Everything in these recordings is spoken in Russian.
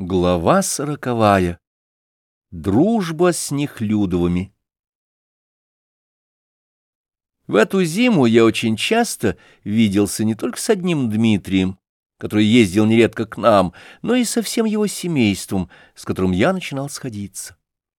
Глава 40. Дружба с Нехлюдовыми. В эту зиму я очень часто виделся не только с одним Дмитрием, который ездил нередко к нам, но и со всем его семейством, с которым я начинал сходиться.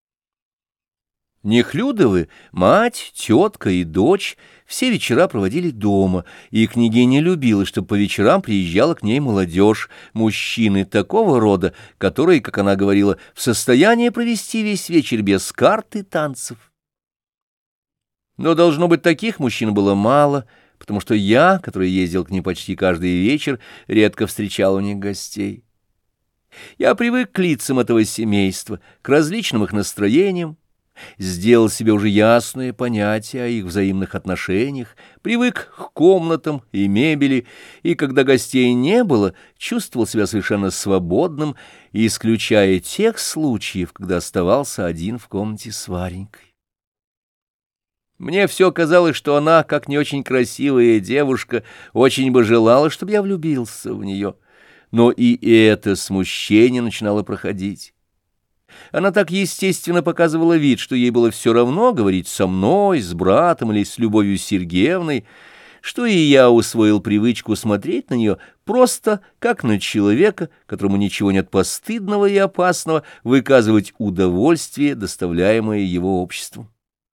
Нехлюдовы, мать, тетка и дочь, все вечера проводили дома, и княгиня любила, чтобы по вечерам приезжала к ней молодежь, мужчины такого рода, которые, как она говорила, в состоянии провести весь вечер без карт и танцев. Но, должно быть, таких мужчин было мало, потому что я, который ездил к ним почти каждый вечер, редко встречал у них гостей. Я привык к лицам этого семейства, к различным их настроениям, сделал себе уже ясное понятие о их взаимных отношениях, привык к комнатам и мебели, и, когда гостей не было, чувствовал себя совершенно свободным, исключая тех случаев, когда оставался один в комнате с Варенькой. Мне все казалось, что она, как не очень красивая девушка, очень бы желала, чтобы я влюбился в нее, но и это смущение начинало проходить. Она так естественно показывала вид, что ей было все равно говорить со мной, с братом или с Любовью Сергеевной, что и я усвоил привычку смотреть на нее просто как на человека, которому ничего нет постыдного и опасного выказывать удовольствие, доставляемое его обществом.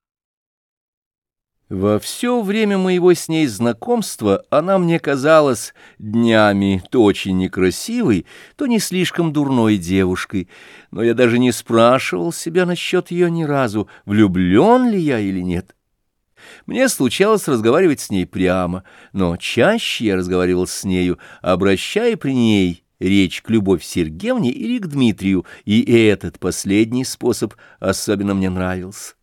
Во все время моего с ней знакомства она мне казалась днями то очень некрасивой, то не слишком дурной девушкой, но я даже не спрашивал себя насчет ее ни разу, влюблен ли я или нет. Мне случалось разговаривать с ней прямо, но чаще я разговаривал с нею, обращая при ней речь к Любовь Сергеевне или к Дмитрию, и этот последний способ особенно мне нравился.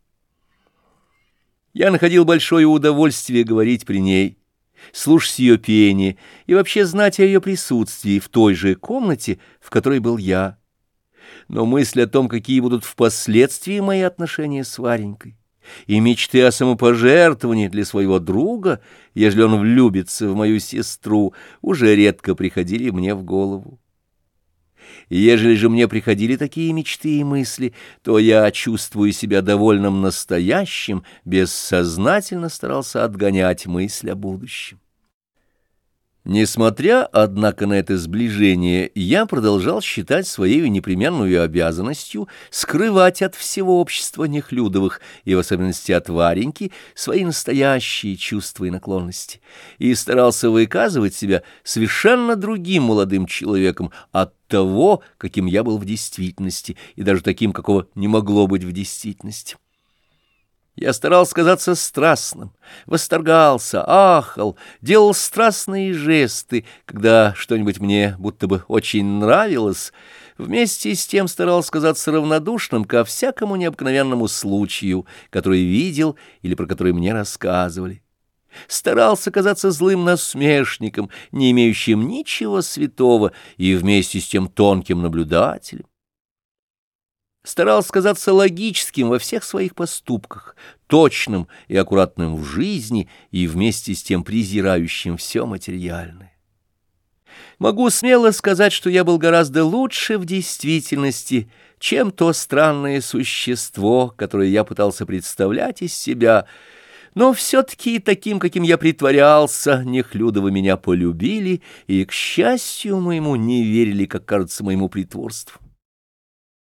Я находил большое удовольствие говорить при ней, слушать ее пение и вообще знать о ее присутствии в той же комнате, в которой был я. Но мысль о том, какие будут впоследствии мои отношения с Варенькой, и мечты о самопожертвовании для своего друга, ежели он влюбится в мою сестру, уже редко приходили мне в голову. Ежели же мне приходили такие мечты и мысли, то я, чувствуя себя довольным настоящим, бессознательно старался отгонять мысль о будущем. Несмотря, однако, на это сближение, я продолжал считать своей непременную обязанностью скрывать от всего общества Нехлюдовых, и в особенности от Вареньки, свои настоящие чувства и наклонности, и старался выказывать себя совершенно другим молодым человеком от того, каким я был в действительности, и даже таким, какого не могло быть в действительности. Я старался казаться страстным, восторгался, ахал, делал страстные жесты, когда что-нибудь мне будто бы очень нравилось, вместе с тем старался казаться равнодушным ко всякому необыкновенному случаю, который видел или про который мне рассказывали. Старался казаться злым насмешником, не имеющим ничего святого, и вместе с тем тонким наблюдателем. Старался казаться логическим во всех своих поступках, точным и аккуратным в жизни и вместе с тем презирающим все материальное. Могу смело сказать, что я был гораздо лучше в действительности, чем то странное существо, которое я пытался представлять из себя, но все-таки таким, каким я притворялся, Нехлюдовы меня полюбили и, к счастью моему, не верили, как кажется, моему притворству.